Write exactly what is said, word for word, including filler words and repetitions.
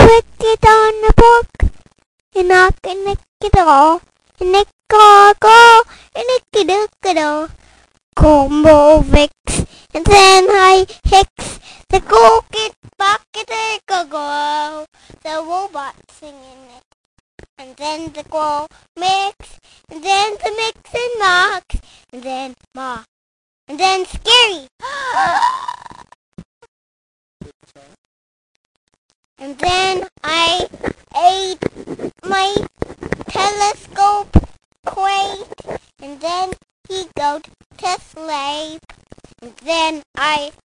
wicked on the book, and knock and nick it all, and nick all go, and nick it all. Combo Vix, and then I hicks the cookit bucket go go. The robot singing it, and then the go mix, and then the mix and knocks, and then ma, and then scary. And then I ate my telescope crate, and then he go to sleep. And then I